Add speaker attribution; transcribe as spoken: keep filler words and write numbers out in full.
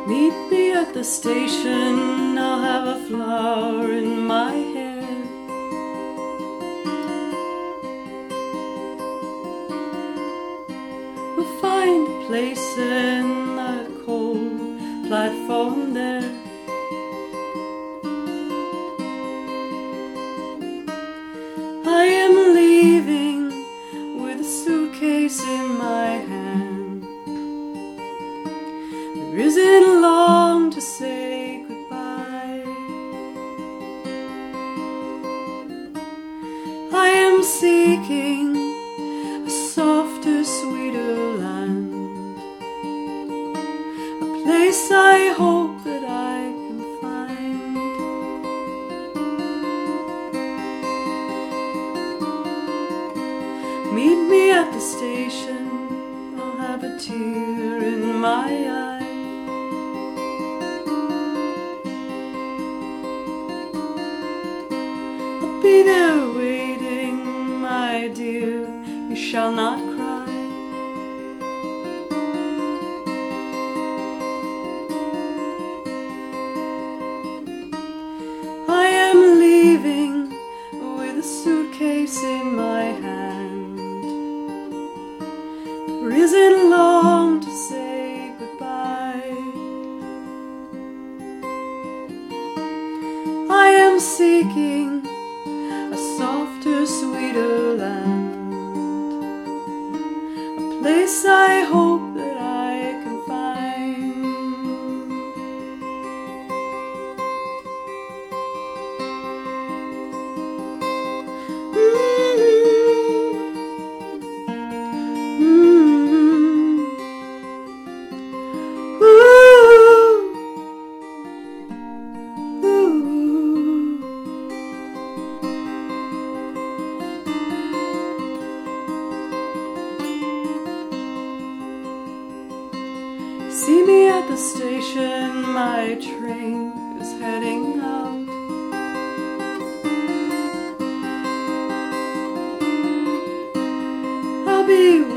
Speaker 1: Meet me at the station, I'll have a flower in my hair. We'll find a place in that cold platform there. I am leaving with a suitcase in my hand. There isn't long to say goodbye. I am seeking a softer, sweeter land, a place I hope that I can find. Meet me at the station, I'll have a tear in my eye. Be there waiting, my dear, you shall not cry. I am leaving with a suitcase in my hand. There isn't long to say goodbye. I am seeking a softer, sweeter land, a place I hope that I can find. Mm-hmm. Mm-hmm. Ooh. Ooh. See me at the station, my train is heading out. I'll be